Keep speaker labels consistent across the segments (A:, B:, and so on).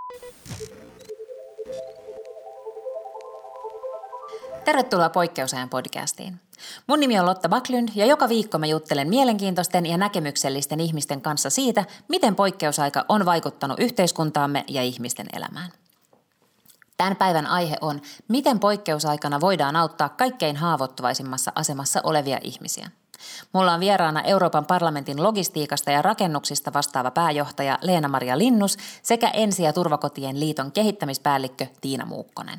A: Tervetuloa Poikkeusajan podcastiin. Mun nimi on Lotta Backlund ja joka viikko mä juttelen mielenkiintoisten ja näkemyksellisten ihmisten kanssa siitä, miten poikkeusaika on vaikuttanut yhteiskuntaamme ja ihmisten elämään. Tämän päivän aihe on, miten poikkeusaikana voidaan auttaa kaikkein haavoittuvaisimmassa asemassa olevia ihmisiä. Mulla on vieraana Euroopan parlamentin logistiikasta ja rakennuksista vastaava pääjohtaja Leena-Maria Linnus sekä Ensi- ja turvakotien liiton kehittämispäällikkö Tiina Muukkonen.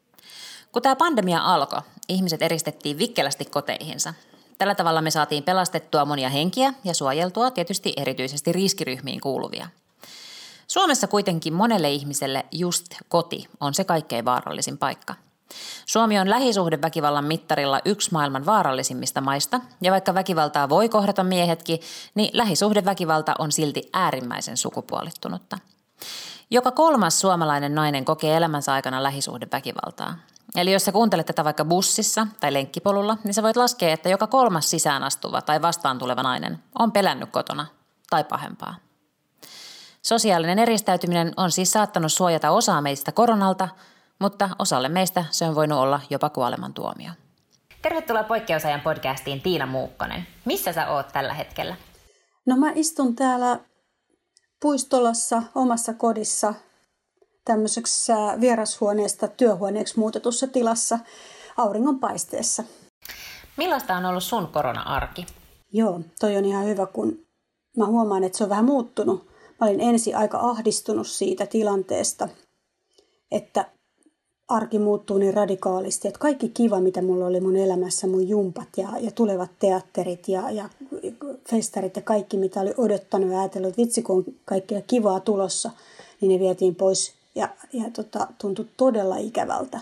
A: Kun tämä pandemia alkoi, ihmiset eristettiin vikkelästi koteihinsa. Tällä tavalla me saatiin pelastettua monia henkiä ja suojeltua tietysti erityisesti riskiryhmiin kuuluvia. Suomessa kuitenkin monelle ihmiselle just koti on se kaikkein vaarallisin paikka. Suomi on lähisuhdeväkivallan mittarilla yksi maailman vaarallisimmista maista, ja vaikka väkivaltaa voi kohdata miehetkin, niin lähisuhdeväkivalta on silti äärimmäisen sukupuolittunutta. Joka kolmas suomalainen nainen kokee elämänsä aikana lähisuhdeväkivaltaa. Eli jos sä kuuntelet tätä vaikka bussissa tai lenkkipolulla, niin sä voit laskea, että joka kolmas sisään astuva tai vastaan tuleva nainen on pelännyt kotona tai pahempaa. Sosiaalinen eristäytyminen on siis saattanut suojata osaa meistä koronalta, mutta osalle meistä se on voinut olla jopa kuolemantuomio. Tervetuloa Poikkeusajan podcastiin Tiina Muukkonen. Missä sä oot tällä hetkellä?
B: No mä istun täällä puistolassa omassa kodissa tämmöisessä vierashuoneesta työhuoneeksi muutetussa tilassa auringonpaisteessa.
A: Millaista on ollut sun korona-arki?
B: Joo, toi on ihan hyvä, kun mä huomaan, että se on vähän muuttunut. Mä olin ensin aika ahdistunut siitä tilanteesta, että arki muuttuu niin radikaalisti, että kaikki kiva, mitä mulla oli mun elämässä, mun jumpat ja tulevat teatterit ja festarit ja kaikki, mitä oli odottanut ja ajatellut, että vitsi kun on kaikkea kivaa tulossa, niin ne vietiin pois ja tuntui todella ikävältä.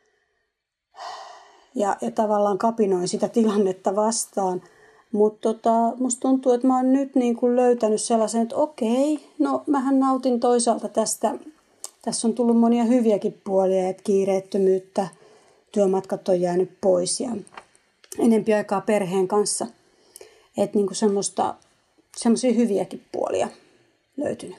B: Ja tavallaan kapinoin sitä tilannetta vastaan. Mutta musta tuntuu, että mä oon nyt niin kuin löytänyt sellaisen, että okei, no mähän nautin toisaalta tästä. Tässä on tullut monia hyviäkin puolia, että kiireettömyyttä, työmatkat on jäänyt pois ja enempi aikaa perheen kanssa. Että niin kuin semmoisia hyviäkin puolia löytynyt.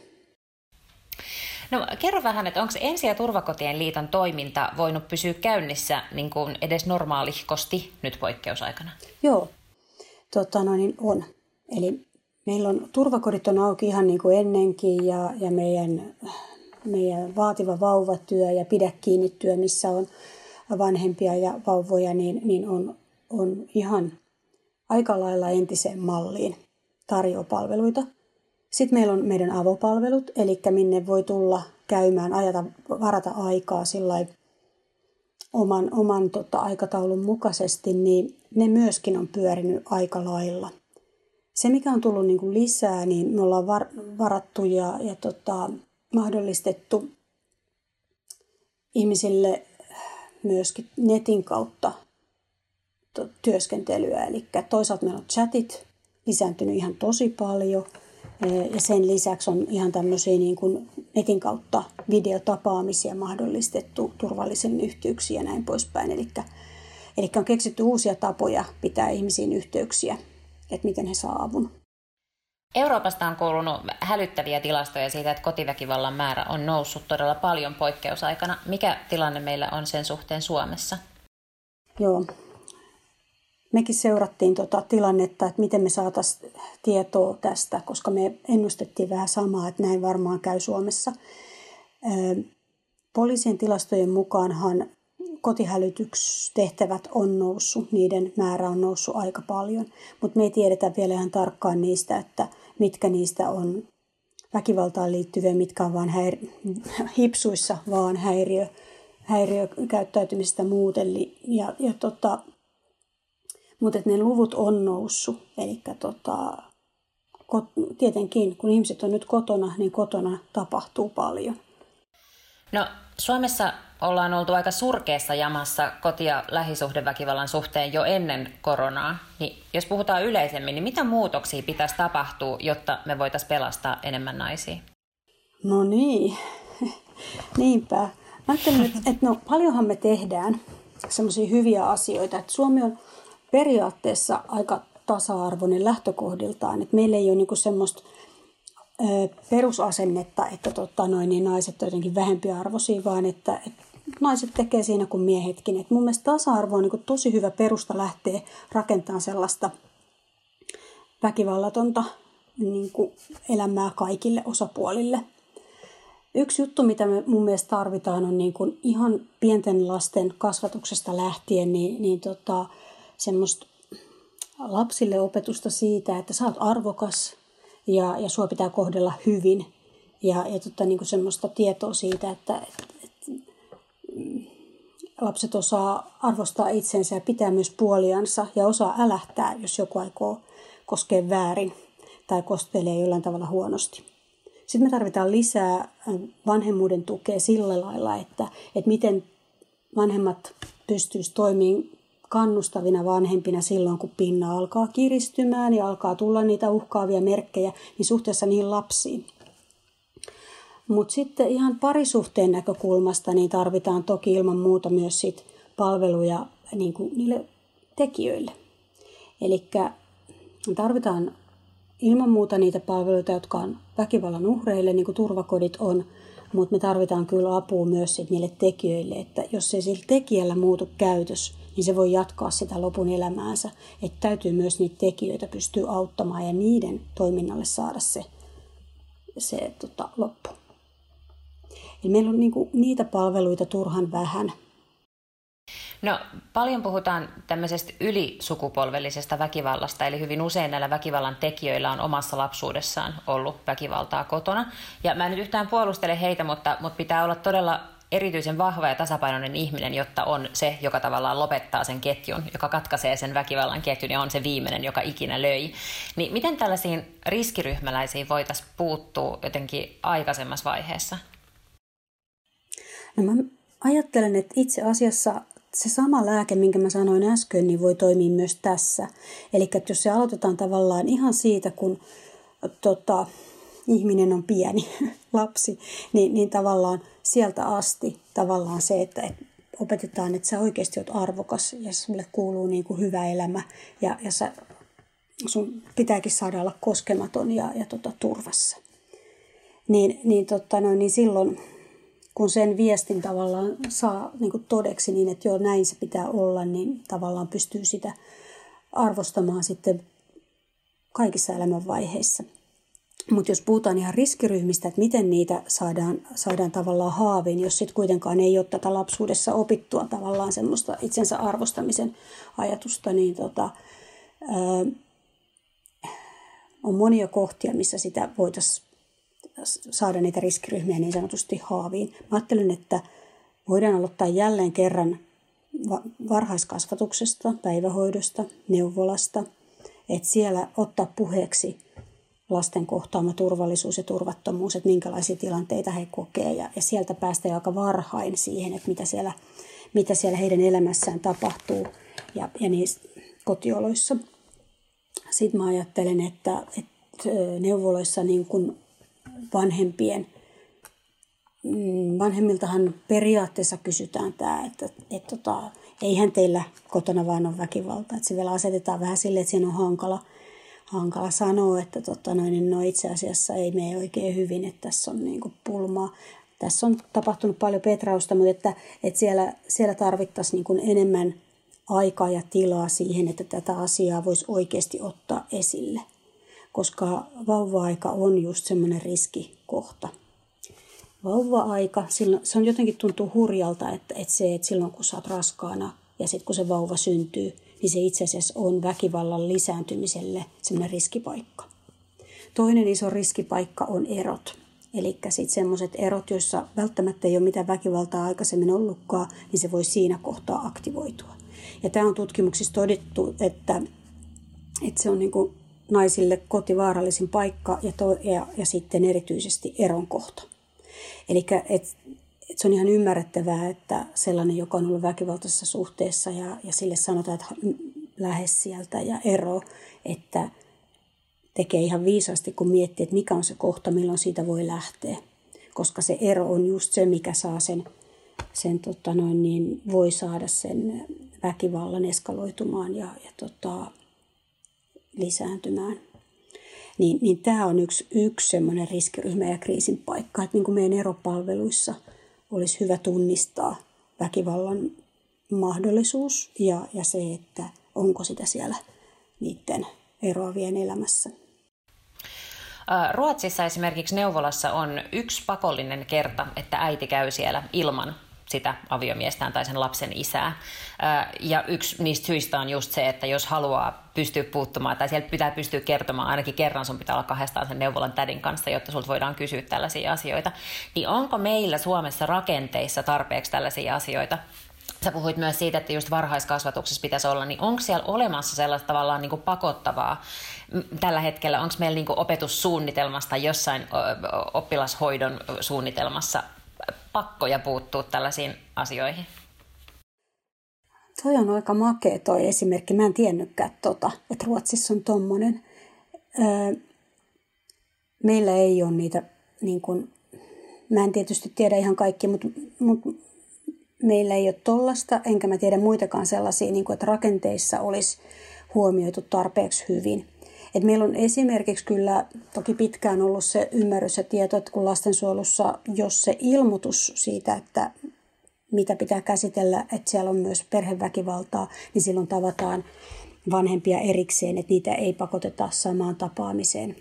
A: No kerro vähän, että onko Ensi- ja turvakotien liiton toiminta voinut pysyä käynnissä niin kuin edes normaalihkosti nyt poikkeusaikana?
B: Joo, on. Eli meillä on turvakodit on auki ihan niin kuin ennenkin ja meidän vaativa vauvatyö ja pidä kiinni työ, missä on vanhempia ja vauvoja, niin on ihan aika lailla entiseen malliin tarjoaa palveluita. Sitten meillä on meidän avopalvelut, eli minne voi tulla käymään, varata aikaa sillai oman aikataulun mukaisesti, niin ne myöskin on pyörinyt aika lailla. Se, mikä on tullut niin kuin lisää, niin me ollaan varattu ja mahdollistettu ihmisille myöskin netin kautta työskentelyä. Eli toisaalta meillä on chatit lisääntynyt ihan tosi paljon ja sen lisäksi on ihan tämmöisiä niin kuin netin kautta videotapaamisia mahdollistettu turvallisen yhteyksiä ja näin poispäin. Eli on keksitty uusia tapoja pitää ihmisiin yhteyksiä, että miten he saa avun.
A: Euroopasta on kuulunut hälyttäviä tilastoja siitä, että kotiväkivallan määrä on noussut todella paljon poikkeusaikana. Mikä tilanne meillä on sen suhteen Suomessa?
B: Joo, mekin seurattiin tilannetta, että miten me saataisiin tietoa tästä, koska me ennustettiin vähän samaa, että näin varmaan käy Suomessa. Poliisien tilastojen mukaanhan kotihälytystehtävät on noussut, niiden määrä on noussut aika paljon, mutta me ei tiedetä vielä ihan tarkkaan niistä, että mitkä niistä on väkivaltaan liittyviä, mitkä on vain hipsuissa vaan häiriökäyttäytymisestä muuten. Mutta ne luvut on noussut, eli tietenkin kun ihmiset on nyt kotona, niin kotona tapahtuu paljon.
A: No Suomessa ollaan oltu aika surkeassa jamassa koti- ja lähisuhdeväkivallan suhteen jo ennen koronaa. Niin jos puhutaan yleisemmin, niin mitä muutoksia pitäisi tapahtua, jotta me voitaisiin pelastaa enemmän naisia?
B: No niin, niinpä. Mä ajattelin, että paljonhan me tehdään semmoisia hyviä asioita. Että Suomi on periaatteessa aika tasa-arvoinen lähtökohdiltaan. Että meillä ei ole niinku semmoista perusasennetta, että niin naiset on jotenkin vähempiarvoisia, vaan että naiset tekee siinä kuin miehetkin. Et mun mielestä tasa-arvo on niin kuin tosi hyvä perusta lähteä rakentamaan sellaista väkivallatonta niin kuin elämää kaikille osapuolille. Yksi juttu, mitä me mun mielestä tarvitaan, on niin kuin ihan pienten lasten kasvatuksesta lähtien semmoista lapsille opetusta siitä, että sä oot arvokas ja sua pitää kohdella hyvin. Ja niin kuin semmoista tietoa siitä, että lapset osaa arvostaa itsensä ja pitää myös puoliansa ja osaa älähtää, jos joku aikoo koskea väärin tai kostelee jollain tavalla huonosti. Sitten me tarvitaan lisää vanhemmuuden tukea sillä lailla, että miten vanhemmat pystyisivät toimimaan kannustavina vanhempina silloin, kun pinna alkaa kiristymään ja alkaa tulla niitä uhkaavia merkkejä niin suhteessa niihin lapsiin. Mutta sitten ihan parisuhteen näkökulmasta niin tarvitaan toki ilman muuta myös sit palveluja niin kuin niille tekijöille. Eli tarvitaan ilman muuta niitä palveluita, jotka on väkivallan uhreille, niin kuin turvakodit on, mutta me tarvitaan kyllä apua myös sit niille tekijöille, että jos ei sillä tekijällä muutu käytös, niin se voi jatkaa sitä lopun elämäänsä. Että täytyy myös niitä tekijöitä pystyä auttamaan ja niiden toiminnalle saada se loppu. Eli meillä on niinku niitä palveluita turhan vähän.
A: No, paljon puhutaan tämmöisestä ylisukupolvellisesta väkivallasta, eli hyvin usein näillä väkivallan tekijöillä on omassa lapsuudessaan ollut väkivaltaa kotona. Ja mä en nyt yhtään puolustele heitä, mutta pitää olla todella erityisen vahva ja tasapainoinen ihminen, jotta on se, joka tavallaan lopettaa sen ketjun, joka katkaisee sen väkivallan ketjun ja on se viimeinen, joka ikinä löi. Niin miten tällaisiin riskiryhmäläisiin voitaisiin puuttua jotenkin aikaisemmassa vaiheessa?
B: No mä ajattelen, että itse asiassa se sama lääke, minkä mä sanoin äsken, niin voi toimia myös tässä. Eli jos se aloitetaan tavallaan ihan siitä, kun ihminen on pieni lapsi, niin tavallaan sieltä asti tavallaan se, että opetetaan, että sä oikeasti oot arvokas ja sulle kuuluu niin kuin hyvä elämä ja sun pitääkin saada olla koskematon ja turvassa. Niin silloin, kun sen viestin tavallaan saa niin kuin todeksi niin, että joo, näin se pitää olla, niin tavallaan pystyy sitä arvostamaan sitten kaikissa elämänvaiheissa. Mutta jos puhutaan ihan riskiryhmistä, että miten niitä saadaan tavallaan haaviin, jos sitten kuitenkaan ei ole tätä lapsuudessa opittua tavallaan semmoista itsensä arvostamisen ajatusta, niin on monia kohtia, missä sitä voitaisiin saada niitä riskiryhmiä niin sanotusti haaviin. Mä ajattelen, että voidaan aloittaa jälleen kerran varhaiskasvatuksesta, päivähoidosta, neuvolasta, että siellä ottaa puheeksi lasten kohtaama turvallisuus ja turvattomuus, että minkälaisia tilanteita he kokee ja sieltä päästään aika varhain siihen, että mitä siellä heidän elämässään tapahtuu ja niissä kotioloissa. Sitten mä ajattelen, että neuvoloissa niin kuin vanhemmiltahan periaatteessa kysytään tämä, että eihän teillä kotona vaan ole väkivaltaa. Että se vielä asetetaan vähän silleen, että siinä on hankala sanoa, että itse asiassa ei mene oikein hyvin, että tässä on niin kuin pulmaa. Tässä on tapahtunut paljon petrausta, mutta että siellä tarvittaisiin niin kuin enemmän aikaa ja tilaa siihen, että tätä asiaa voisi oikeasti ottaa esille. Koska vauva-aika on just semmoinen riskikohta. Vauva-aika, se on jotenkin tuntuu hurjalta, että silloin kun sä oot raskaana ja sitten kun se vauva syntyy, niin se itse asiassa on väkivallan lisääntymiselle semmoinen riskipaikka. Toinen iso riskipaikka on erot. Eli sitten semmoiset erot, joissa välttämättä ei ole mitään väkivaltaa aikaisemmin ollutkaan, niin se voi siinä kohtaa aktivoitua. Ja tämä on tutkimuksissa todettu, että se on niin kuin naisille kotivaarallisin paikka ja sitten erityisesti eron kohta. Eli se on ihan ymmärrettävää, että sellainen, joka on ollut väkivaltaisessa suhteessa ja sille sanotaan, että lähes sieltä ja ero, että tekee ihan viisaasti, kun miettii, että mikä on se kohta, milloin siitä voi lähteä. Koska se ero on just se, mikä saa voi saada sen väkivallan eskaloitumaan ja lisääntymään. niin tämä on yksi semmoinen riskiryhmä ja kriisin paikka, että niin kuin meidän eropalveluissa olisi hyvä tunnistaa väkivallan mahdollisuus ja se, että onko sitä siellä niiden eroavien elämässä.
A: Ruotsissa esimerkiksi neuvolassa on yksi pakollinen kerta, että äiti käy siellä ilman sitä aviomiestään tai sen lapsen isää. Ja yksi niistä syistä on just se, että jos haluaa pystyä puuttumaan tai sieltä pitää pystyä kertomaan, ainakin kerran sun pitää olla kahdestaan sen neuvolan tädin kanssa, jotta sulta voidaan kysyä tällaisia asioita. Niin onko meillä Suomessa rakenteissa tarpeeksi tällaisia asioita? Sä puhuit myös siitä, että just varhaiskasvatuksessa pitäisi olla, niin onko siellä olemassa sellaista tavallaan niin kuin pakottavaa tällä hetkellä? Onko meillä niin kuin opetussuunnitelmassa tai jossain oppilashoidon suunnitelmassa pakkoja puuttua tällaisiin asioihin?
B: Toi on aika makea toi esimerkki. Mä en tiennytkään että Ruotsissa on tommonen. Meillä ei ole niitä, niin kuin, mä en tietysti tiedä ihan kaikki, mutta meillä ei ole tollasta, enkä mä tiedä muitakaan sellaisia, niin kuin, että rakenteissa olisi huomioitu tarpeeksi hyvin. Et meillä on esimerkiksi kyllä toki pitkään ollut se ymmärrys ja tieto, että kun lastensuojelussa, jos se ilmoitus siitä, että mitä pitää käsitellä, että siellä on myös perheväkivaltaa, niin silloin tavataan vanhempia erikseen, että niitä ei pakoteta samaan tapaamiseen.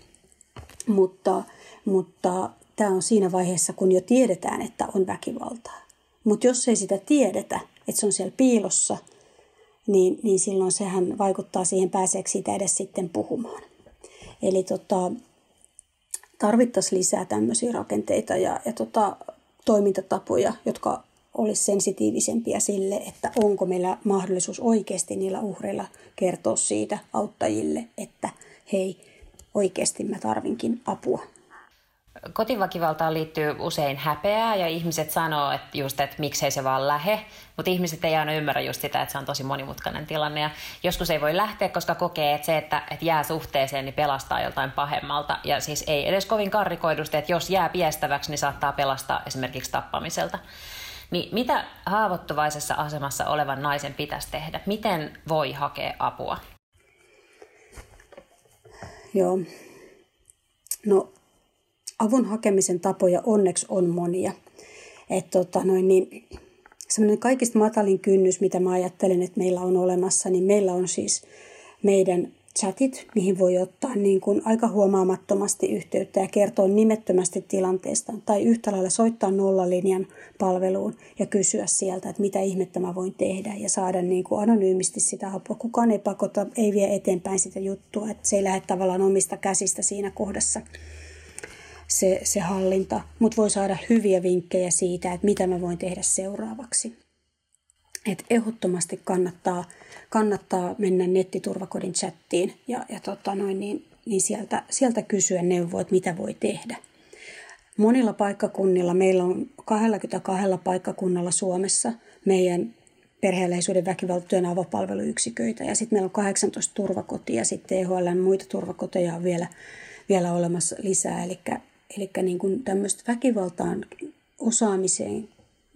B: Mutta tämä on siinä vaiheessa, kun jo tiedetään, että on väkivaltaa. Mutta jos ei sitä tiedetä, että se on siellä piilossa, niin silloin sehän vaikuttaa siihen, pääseekö siitä edes sitten puhumaan. Eli tarvittaisiin lisää tämmöisiä rakenteita ja toimintatapoja, jotka olisi sensitiivisempia sille, että onko meillä mahdollisuus oikeasti niillä uhreilla kertoa siitä auttajille, että hei, oikeasti mä tarvinkin apua.
A: Kotiväkivaltaan liittyy usein häpeää ja ihmiset sanoo, että miksei se vaan lähe, mutta ihmiset ei aina ymmärrä just sitä, että se on tosi monimutkainen tilanne ja joskus ei voi lähteä, koska kokee, että se, että jää suhteeseen, niin pelastaa joltain pahemmalta ja siis ei edes kovin karrikoidusti, että jos jää piestäväksi, niin saattaa pelastaa esimerkiksi tappamiselta. Niin mitä haavoittuvaisessa asemassa olevan naisen pitäisi tehdä? Miten voi hakea apua?
B: Joo, no avun hakemisen tapoja onneksi on monia. Semmoinen kaikista matalin kynnys, mitä mä ajattelen, että meillä on olemassa, niin meillä on siis meidän chatit, mihin voi ottaa niin kuin aika huomaamattomasti yhteyttä ja kertoa nimettömästi tilanteesta. Tai yhtä lailla soittaa nollalinjan palveluun ja kysyä sieltä, että mitä ihmettä mä voin tehdä ja saada niin kuin anonyymisti sitä apua. Kukaan ei pakota, ei vie eteenpäin sitä juttua, että se ei lähde tavallaan omista käsistä siinä kohdassa se hallinta, mutta voi saada hyviä vinkkejä siitä, että mitä mä voin tehdä seuraavaksi. Et ehdottomasti kannattaa mennä nettiturvakodin chattiin ja sieltä kysyä neuvoa, että mitä voi tehdä. Monilla paikkakunnilla, meillä on 22 paikkakunnalla Suomessa meidän perhe-läheisyyden väkivaltatyön avopalveluyksiköitä ja sitten meillä on 18 turvakotia ja sitten THL:n muita turvakoteja on vielä olemassa lisää, eli niin kuin tämmöistä väkivaltaan osaamiseen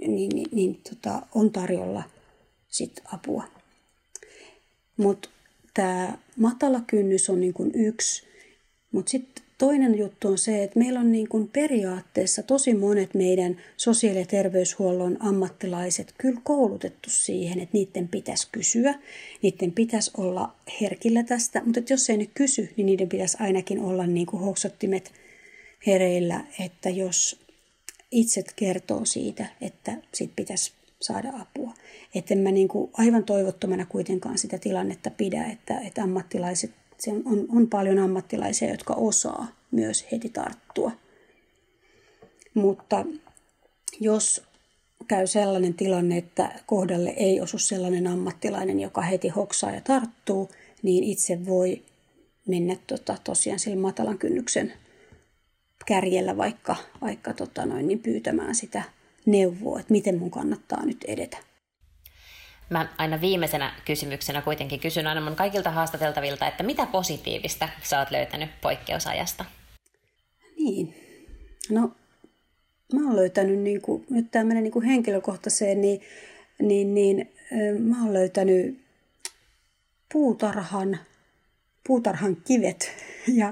B: on tarjolla sit apua. Mutta tämä matala kynnys on niin kuin yksi, mutta sitten toinen juttu on se, että meillä on niin kuin periaatteessa tosi monet meidän sosiaali- ja terveyshuollon ammattilaiset kyllä koulutettu siihen, että niiden pitäisi kysyä, niiden pitäisi olla herkillä tästä, mutta jos ei ne kysy, niin niiden pitäisi ainakin olla niin kuin hoksottimet hereillä, että jos itse kertoo siitä, että sit pitäisi saada apua. Että en mä niin kuin aivan toivottomana kuitenkaan sitä tilannetta pidä, että ammattilaiset, on paljon ammattilaisia, jotka osaa myös heti tarttua. Mutta jos käy sellainen tilanne, että kohdalle ei osu sellainen ammattilainen, joka heti hoksaa ja tarttuu, niin itse voi mennä tosiaan sillä matalan kynnyksen kärjellä vaikka pyytämään sitä neuvoa, että miten mun kannattaa nyt edetä.
A: Mä aina viimeisenä kysymyksenä kuitenkin kysyn aina mun kaikilta haastateltavilta, että mitä positiivista sä oot löytänyt poikkeusajasta?
B: Niin, no mä oon löytänyt, nyt tää menee henkilökohtaiseen, niin mä oon löytänyt puutarhan kivet ja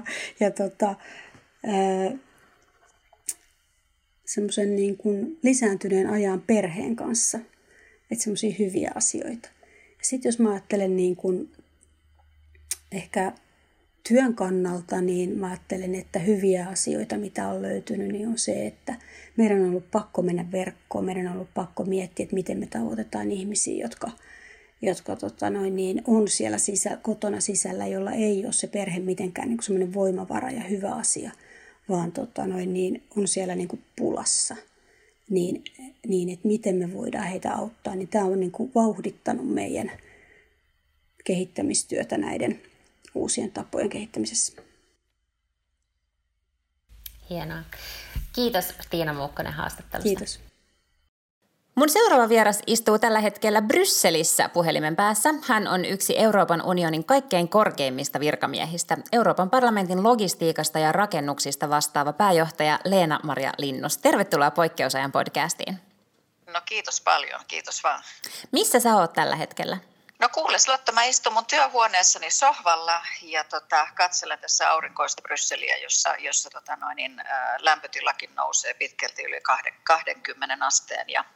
B: semmoisen niin kuin lisääntyneen ajan perheen kanssa. Että semmoisia hyviä asioita. Sitten jos mä ajattelen niin kuin ehkä työn kannalta, niin mä ajattelen, että hyviä asioita, mitä on löytynyt, niin on se, että meidän on ollut pakko mennä verkkoon, meidän on ollut pakko miettiä, että miten me tavoitetaan ihmisiä, jotka on siellä kotona sisällä, jolla ei ole se perhe mitenkään niin kuin semmoinen voimavara ja hyvä asia, vaan on siellä niin kuin pulassa. Niin, että miten me voidaan heitä auttaa, niin tämä on niin kuin vauhdittanut meidän kehittämistyötä näiden uusien tapojen kehittämisessä.
A: Hienoa. Kiitos Tiina Muukkonen haastattelusta.
B: Kiitos.
A: Mun seuraava vieras istuu tällä hetkellä Brysselissä puhelimen päässä. Hän on yksi Euroopan unionin kaikkein korkeimmista virkamiehistä, Euroopan parlamentin logistiikasta ja rakennuksista vastaava pääjohtaja Leena-Maria Linnus. Tervetuloa Poikkeusajan podcastiin.
C: No kiitos paljon, kiitos vaan.
A: Missä sä oot tällä hetkellä?
C: No kuules Lotta, mä istun mun työhuoneessani sohvalla ja katselen tässä aurinkoista Brysseliä, jossa lämpötilakin nousee pitkälti yli 20 asteen. Ja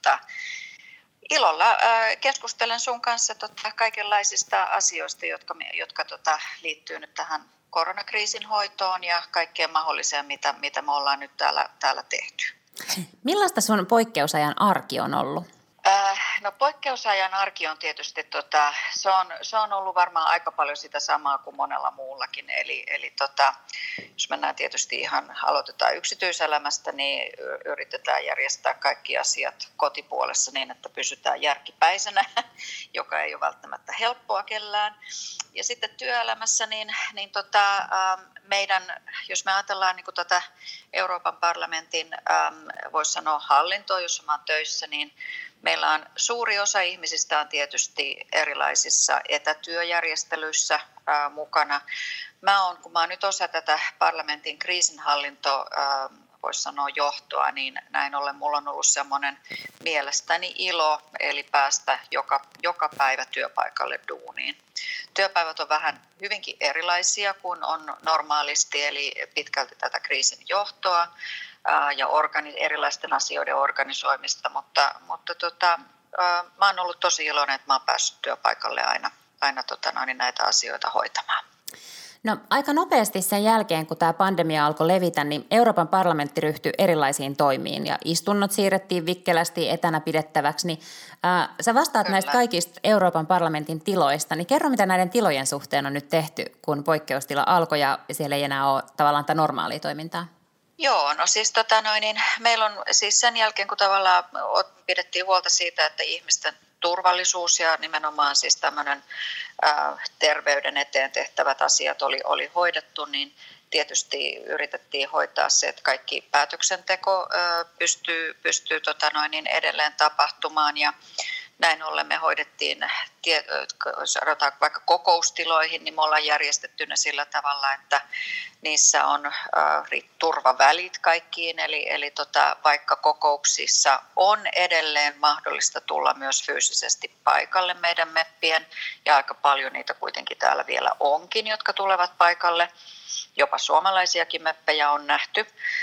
C: ilolla keskustelen sun kanssa kaikenlaisista asioista, jotka liittyy nyt tähän koronakriisin hoitoon ja kaikkeen mahdolliseen, mitä me ollaan nyt täällä tehty.
A: Millaista sun poikkeusajan arki on ollut?
C: No poikkeusajan arki on tietysti, se on ollut varmaan aika paljon sitä samaa kuin monella muullakin. Eli jos mennään tietysti aloitetaan yksityiselämästä, niin yritetään järjestää kaikki asiat kotipuolessa niin, että pysytään järkipäisenä, joka ei ole välttämättä helppoa kellään. Ja sitten työelämässä, meidän, jos me ajatellaan niin tätä Euroopan parlamentin, voisi sanoa hallintoa, jossa mä oon töissä, niin meillä on suuri osa ihmisistä on tietysti erilaisissa etätyöjärjestelyissä mukana. Kun mä oon nyt osa tätä parlamentin voisi sanoa johtoa, niin näin ollen mulla on ollut semmoinen mielestäni ilo, eli päästä joka päivä työpaikalle duuniin. Työpäivät on vähän hyvinkin erilaisia kuin on normaalisti, eli pitkälti tätä kriisin johtoa ja erilaisten asioiden organisoimista, mutta mä oon ollut tosi iloinen, että mä oon päässyt työpaikalle aina näitä asioita hoitamaan.
A: No aika nopeasti sen jälkeen, kun tämä pandemia alkoi levitä, niin Euroopan parlamentti ryhtyi erilaisiin toimiin ja istunnot siirrettiin vikkelästi etänä pidettäväksi. Niin, sä vastaat Kyllä. näistä kaikista Euroopan parlamentin tiloista, niin kerro mitä näiden tilojen suhteen on nyt tehty, kun poikkeustila alkoi ja siellä ei enää ole tavallaan tätä normaalia toimintaa?
C: Joo, no siis meillä on siis sen jälkeen, kun tavallaan pidettiin huolta siitä, että ihmisten turvallisuus ja nimenomaan siis tämmöinen terveyden eteen tehtävät asiat oli hoidettu, niin tietysti yritettiin hoitaa se, että kaikki päätöksenteko pystyy edelleen tapahtumaan ja näin ollen me hoidettiin, sanotaan vaikka kokoustiloihin, niin me ollaan järjestetty ne sillä tavalla, että niissä on turvavälit kaikkiin, eli vaikka kokouksissa on edelleen mahdollista tulla myös fyysisesti paikalle meidän meppien, ja aika paljon niitä kuitenkin täällä vielä onkin, jotka tulevat paikalle, jopa suomalaisiakin meppejä on nähty.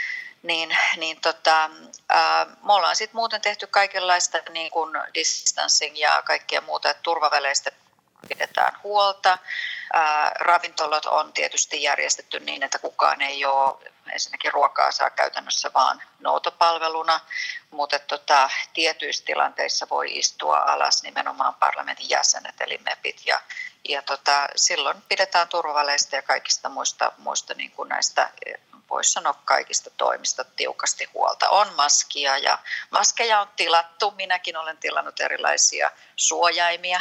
C: Me ollaan sitten muuten tehty kaikenlaista niin kuin distancing ja kaikkea muuta, että turvaväleistä pidetään huolta. Ravintolat on tietysti järjestetty niin, että kukaan ei ole, ensinnäkin ruokaa saa käytännössä vaan noutopalveluna, mutta tietyissä tilanteissa voi istua alas nimenomaan parlamentin jäsenet eli MEPit ja silloin pidetään turvaväleistä ja kaikista muista niin kuin näistä voisi sanoa kaikista toimista tiukasti huolta. On maskeja on tilattu, minäkin olen tilannut erilaisia suojaimia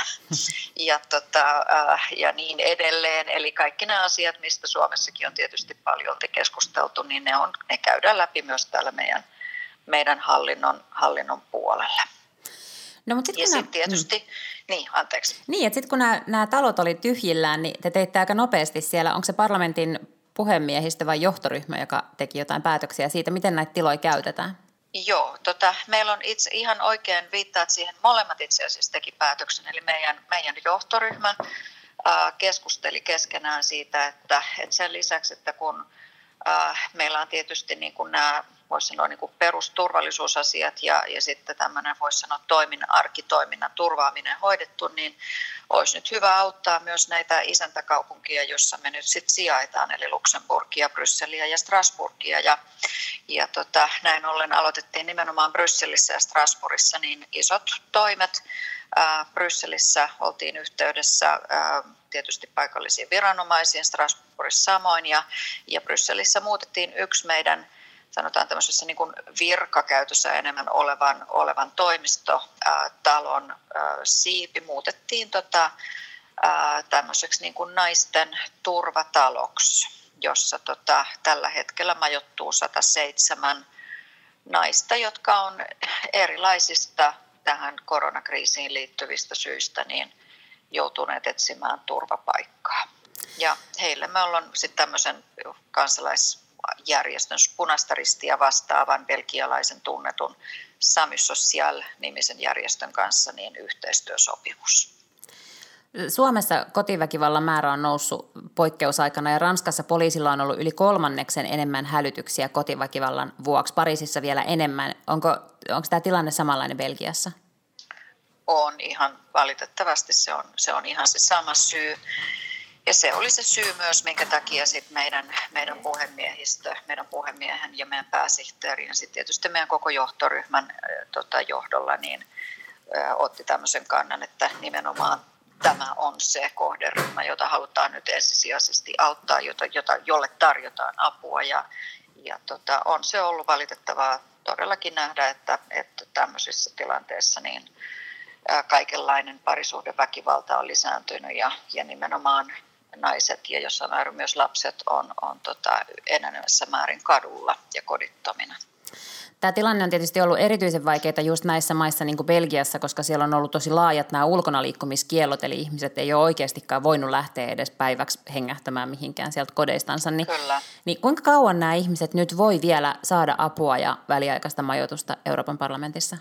C: ja niin edelleen. Eli kaikki nämä asiat, mistä Suomessakin on tietysti paljon keskusteltu, niin ne käydään läpi myös täällä meidän hallinnon puolella.
A: No,
C: ja sitten tietysti, anteeksi.
A: Niin, että sitten kun nämä talot oli tyhjillään, niin te teitte aika nopeasti siellä, onko se parlamentin puhemiehistö vai johtoryhmä, joka teki jotain päätöksiä siitä, miten näitä tiloja käytetään?
C: Joo, meillä on ihan oikein viittaat siihen, molemmat itse asiassa teki päätöksen, eli meidän johtoryhmä keskusteli keskenään siitä, että sen lisäksi, että kun meillä on tietysti niin kuin nämä, voisi sanoa, niin kuin perusturvallisuusasiat ja sitten tämmöinen, voisi sanoa, arkitoiminnan turvaaminen hoidettu, niin olisi nyt hyvä auttaa myös näitä isäntäkaupunkia, jossa me nyt sitten sijaitaan, eli Luxemburgia, Brysseliä ja Strasbourgia. Ja näin ollen aloitettiin nimenomaan Brysselissä ja Strasbourgissa niin isot toimet. Brysselissä oltiin yhteydessä tietysti paikallisiin viranomaisiin, Strasbourgissa samoin, ja Brysselissä muutettiin yksi meidän, sanotaan tämmöisessä niin kuin virkakäytössä enemmän olevan toimistotalon siipi, muutettiin tämmöiseksi niin kuin naisten turvataloksi, jossa tällä hetkellä majoittuu 107 naista, jotka on erilaisista tähän koronakriisiin liittyvistä syistä niin joutuneet etsimään turvapaikkaa. Ja heille me ollaan sitten tämmöisen kansalaisjärjestön Punaista Ristiä vastaavan belgialaisen tunnetun Samy Social-nimisen järjestön kanssa niin yhteistyösopimus.
A: Suomessa kotiväkivallan määrä on noussut poikkeusaikana ja Ranskassa poliisilla on ollut yli 1/3 enemmän hälytyksiä kotiväkivallan vuoksi, Pariisissa vielä enemmän. Onko tämä tilanne samanlainen Belgiassa?
C: On ihan valitettavasti, se on ihan se sama syy. Ja se oli se syy myös, minkä takia sit meidän puhemiehistö, meidän puhemiehen ja meidän pääsihteeri ja sitten tietysti meidän koko johtoryhmän johdolla niin otti tämmöisen kannan, että nimenomaan tämä on se kohderyhmä, jota halutaan nyt ensisijaisesti auttaa, jolle tarjotaan apua. Ja on se ollut valitettavaa todellakin nähdä, että tämmöisissä tilanteissa niin kaikenlainen parisuhdeväkivalta on lisääntynyt ja nimenomaan naiset ja jossain määrin myös lapset on enenevässä määrin kadulla ja kodittomina.
A: Tämä tilanne on tietysti ollut erityisen vaikeaa just näissä maissa niin kuin Belgiassa, koska siellä on ollut tosi laajat nämä ulkonaliikkumiskiellot, eli ihmiset ei ole oikeastikaan voinut lähteä edes päiväksi hengähtämään mihinkään sieltä kodeistansa. Niin kuinka kauan nämä ihmiset nyt voi vielä saada apua ja väliaikaista majoitusta Euroopan parlamentissa?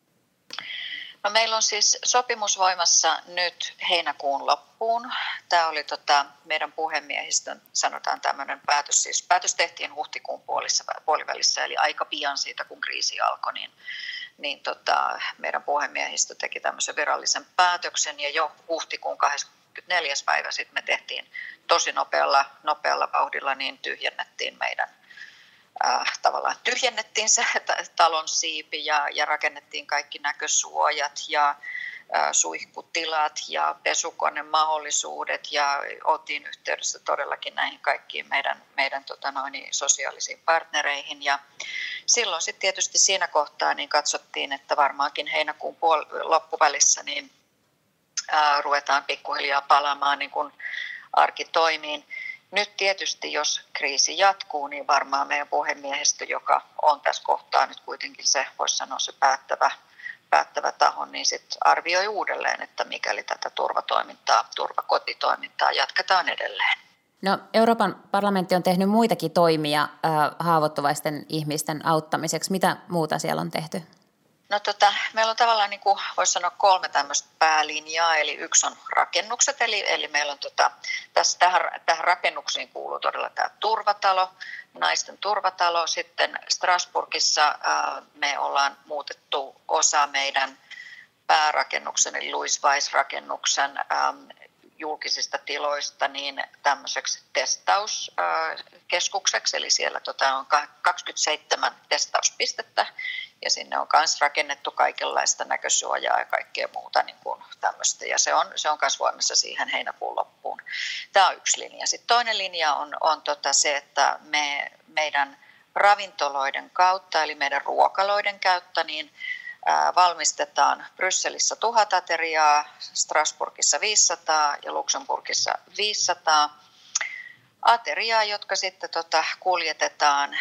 C: No, meillä on siis sopimus voimassa nyt heinäkuun loppuun. Tämä oli meidän puhemiehistön, sanotaan tämmöinen päätös. Siis päätös tehtiin huhtikuun puolivälissä, eli aika pian siitä, kun kriisi alkoi, niin meidän puhemiehistö teki tämmöisen virallisen päätöksen. Ja jo huhtikuun 24. päivä sitten me tehtiin tosi nopealla vauhdilla, niin tyhjennettiin tyhjennettiin se talon siipi ja rakennettiin kaikki näkösuojat ja suihkutilat ja pesukonemahdollisuudet ja oltiin yhteydessä todellakin näihin kaikkiin meidän sosiaalisiin partnereihin. Ja silloin sitten tietysti siinä kohtaa niin katsottiin, että varmaankin heinäkuun loppuvälissä niin ruvetaan pikkuhiljaa palaamaan niin kuin arkitoimiin. Nyt tietysti, jos kriisi jatkuu, niin varmaan meidän puhemiehistö, joka on tässä kohtaa nyt kuitenkin se, voisi sanoa se päättävä taho, niin sitten arvioi uudelleen, että mikäli tätä turvakotitoimintaa jatketaan edelleen.
A: No, Euroopan parlamentti on tehnyt muitakin toimia haavoittuvaisten ihmisten auttamiseksi. Mitä muuta siellä on tehty?
C: No meillä on tavallaan, niin kuin voisi sanoa, 3 tämmöistä päälinjaa, eli yksi on rakennukset, eli meillä on tähän rakennuksiin kuuluu todella tämä turvatalo, naisten turvatalo. Sitten Strasbourgissa me ollaan muutettu osa meidän päärakennuksen, eli Louis Weiss-rakennuksen julkisista tiloista niin tämmöiseksi testauskeskukseksi, eli siellä on 27 testauspistettä ja sinne on myös rakennettu kaikenlaista näkösuojaa ja kaikkea muuta niin kuin tämmöistä ja se on myös voimassa siihen heinäkuun loppuun. Tämä on yksi linja. Sitten toinen linja on se, että meidän ravintoloiden kautta eli meidän ruokaloiden kautta niin valmistetaan Brysselissä 1000 ateriaa, Strasbourgissa 500 ja Luxemburgissa 500 ateriaa, jotka sitten kuljetetaan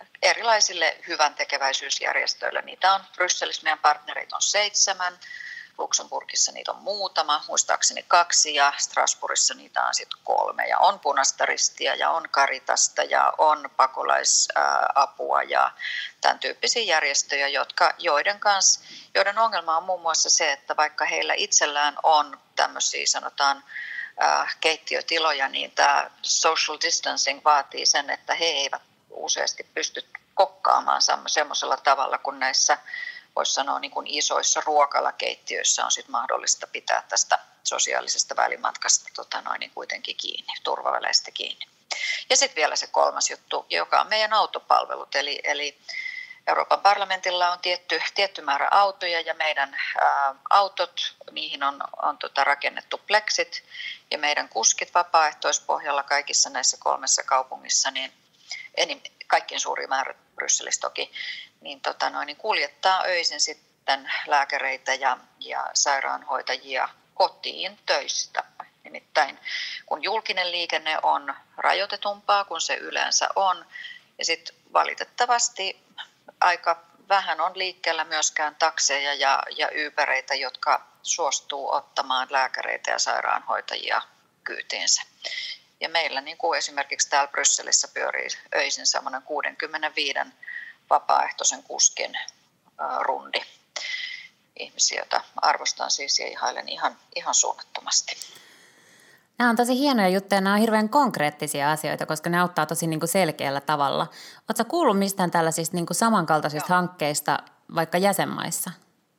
C: erilaisille hyvän tekeväisyysjärjestöille. Niitä on Brysselissä, meidän partnereita on 7, Luxemburgissa niitä on muutama, muistaakseni 2 ja Strasbourgissa niitä on sitten 3. Ja on Punaista Ristiä ja on Caritasta ja on pakolaisapua ja tämän tyyppisiä järjestöjä, joiden ongelma on muun muassa se, että vaikka heillä itsellään on tämmöisiä sanotaan keittiötiloja, niin tämä social distancing vaatii sen, että he eivät useasti pysty kokkaamaan semmoisella tavalla kuin näissä, voisi sanoa niin kuin isoissa ruokalakeittiöissä on sit mahdollista pitää tästä sosiaalisesta välimatkasta niin kuitenkin kiinni, turvaväleistä kiinni. Ja sitten vielä se 3. juttu, joka on meidän autopalvelut, eli Euroopan parlamentilla on tietty määrä autoja ja meidän autot, niihin on rakennettu pleksit ja meidän kuskit vapaaehtoispohjalla kaikissa näissä 3 kaupungissa, niin kaikkein suurin määrä Brysselissä toki, niin kuljettaa öisin sitten lääkäreitä ja sairaanhoitajia kotiin töistä. Nimittäin kun julkinen liikenne on rajoitetumpaa kuin se yleensä on, ja sitten valitettavasti aika vähän on liikkeellä myöskään takseja ja Ubereitä, jotka suostuu ottamaan lääkäreitä ja sairaanhoitajia kyytiinsä. Ja meillä niin kuin esimerkiksi täällä Brysselissä pyörii öisin semmoinen 65 vapaaehtoisen kuskin rundi. Ihmisiä, joita arvostan siis ja ihailen ihan suunnattomasti.
A: Nämä on tosi hienoja juttuja, nämä on hirveän konkreettisia asioita, koska ne auttaa tosi niin kuin selkeällä tavalla. Oletko kuullut mistään tällaisista niin kuin samankaltaisista hankkeista vaikka jäsenmaissa?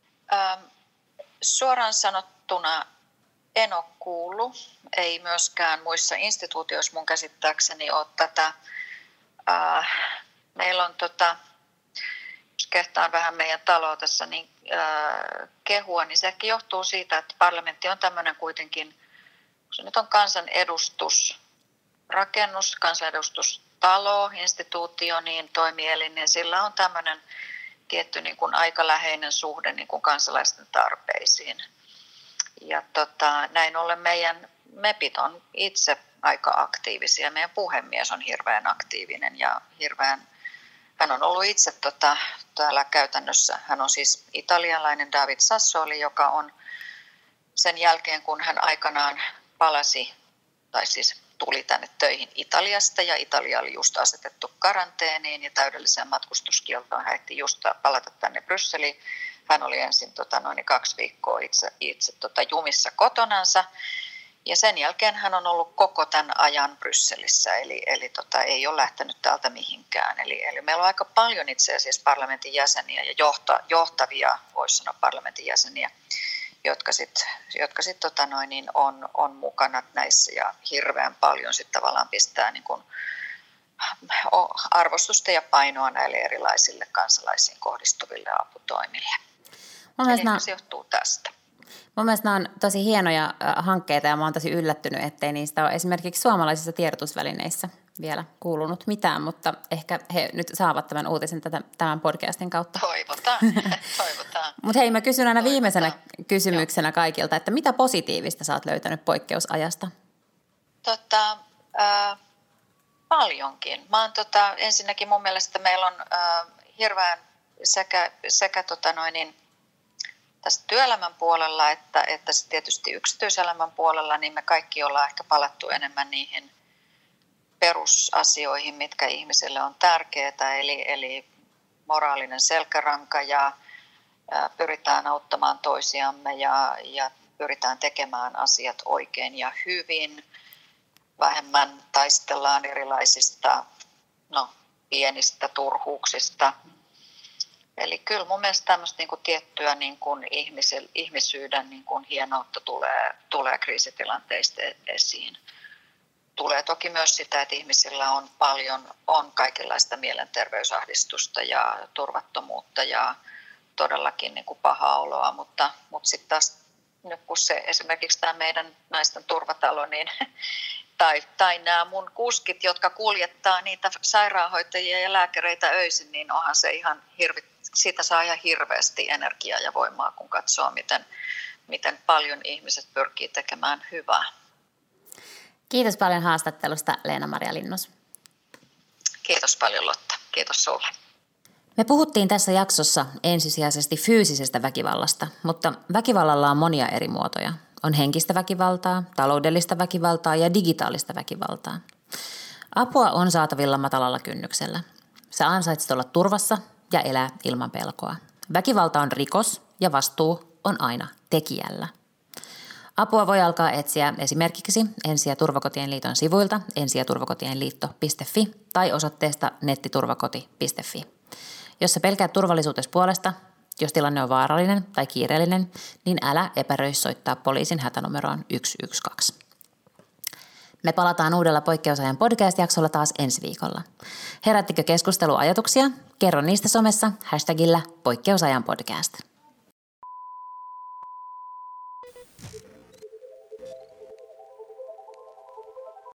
C: Suoraan sanottuna en ole kuullut. Ei myöskään muissa instituutioissa mun käsittääkseni ole tätä. Meillä on, jos kehtaan vähän meidän taloa tässä niin, kehua, niin se ehkä johtuu siitä, että parlamentti on tämmöinen kuitenkin, se nyt on kansanedustusrakennus, kansanedustustalo, instituutio, niin toimielin, niin sillä on tämmöinen tietty niin kuin aika läheinen suhde niin kuin kansalaisten tarpeisiin. Ja näin ollen meidän MEPit on itse aika aktiivisia. Meidän puhemies on hirveän aktiivinen ja hän on ollut itse täällä käytännössä. Hän on siis italialainen David Sassoli, joka on sen jälkeen, kun hän aikanaan palasi, tai siis tuli tänne töihin Italiasta, ja Italia oli just asetettu karanteeniin ja täydelliseen matkustuskieltoon. Hän ehti just palata tänne Brysseliin. Hän oli ensin 2 viikkoa itse jumissa kotonansa, ja sen jälkeen hän on ollut koko tämän ajan Brysselissä, eli ei ole lähtenyt täältä mihinkään. Eli meillä on aika paljon itse asiassa parlamentin jäseniä ja johtavia, voisi sanoa parlamentin jäseniä, jotka on mukana näissä ja hirveän paljon sitten tavallaan pistää niin kuin arvostusta ja painoa näille erilaisille kansalaisiin kohdistuville aputoimille. Eli se johtuu tästä.
A: Mun mielestä nämä on tosi hienoja hankkeita ja mä oon tosi yllättynyt, ettei niistä ole esimerkiksi suomalaisissa tiedotusvälineissä vielä kuulunut mitään, mutta ehkä he nyt saavat tämän uutisen tämän podcastin kautta.
C: Toivotaan.
A: Mutta hei, mä kysyn aina viimeisenä kysymyksenä kaikilta, että mitä positiivista sä oot löytänyt poikkeusajasta?
C: Paljonkin. Ensinnäkin mun mielestä meillä on hirveän sekä tässä työelämän puolella että tietysti yksityiselämän puolella, niin me kaikki ollaan ehkä palattu enemmän niihin perusasioihin, mitkä ihmisille on tärkeää, eli moraalinen selkäranka ja pyritään auttamaan toisiamme ja pyritään tekemään asiat oikein ja hyvin. Vähemmän taistellaan erilaisista pienistä turhuuksista. Eli kyllä mun mielestä tämmöistä niin kuin tiettyä niin kuin ihmisyyden niin kuin hienoutta tulee kriisitilanteista esiin. Tulee toki myös sitä, että ihmisillä on kaikenlaista mielenterveysahdistusta ja turvattomuutta ja todellakin niin kuin pahaa oloa, mutta sitten taas nyt kun se esimerkiksi tämä meidän naisten turvatalo, niin tai nämä mun kuskit, jotka kuljettaa niitä sairaanhoitajia ja lääkäreitä öisin, niin onhan se ihan siitä saa ihan hirveästi energiaa ja voimaa, kun katsoo, miten paljon ihmiset pyrkii tekemään hyvää.
A: Kiitos paljon haastattelusta, Leena-Maria Linnus.
C: Kiitos paljon, Lotta. Kiitos sulle.
A: Me puhuttiin tässä jaksossa ensisijaisesti fyysisestä väkivallasta, mutta väkivallalla on monia eri muotoja. On henkistä väkivaltaa, taloudellista väkivaltaa ja digitaalista väkivaltaa. Apua on saatavilla matalalla kynnyksellä. Sä ansaitset olla turvassa ja elää ilman pelkoa. Väkivalta on rikos ja vastuu on aina tekijällä. Apua voi alkaa etsiä esimerkiksi Ensi- ja turvakotien liiton sivuilta ensijaturvakotienliitto.fi tai osoitteesta nettiturvakoti.fi. Jos sä pelkäät turvallisuutesi puolesta, jos tilanne on vaarallinen tai kiireellinen, niin älä epäröi soittaa poliisin hätänumeroon 112. Me palataan uudella Poikkeusajan podcast-jaksolla taas ensi viikolla. Herättikö keskustelu ajatuksia? Kerro niistä somessa #Poikkeusajan podcast.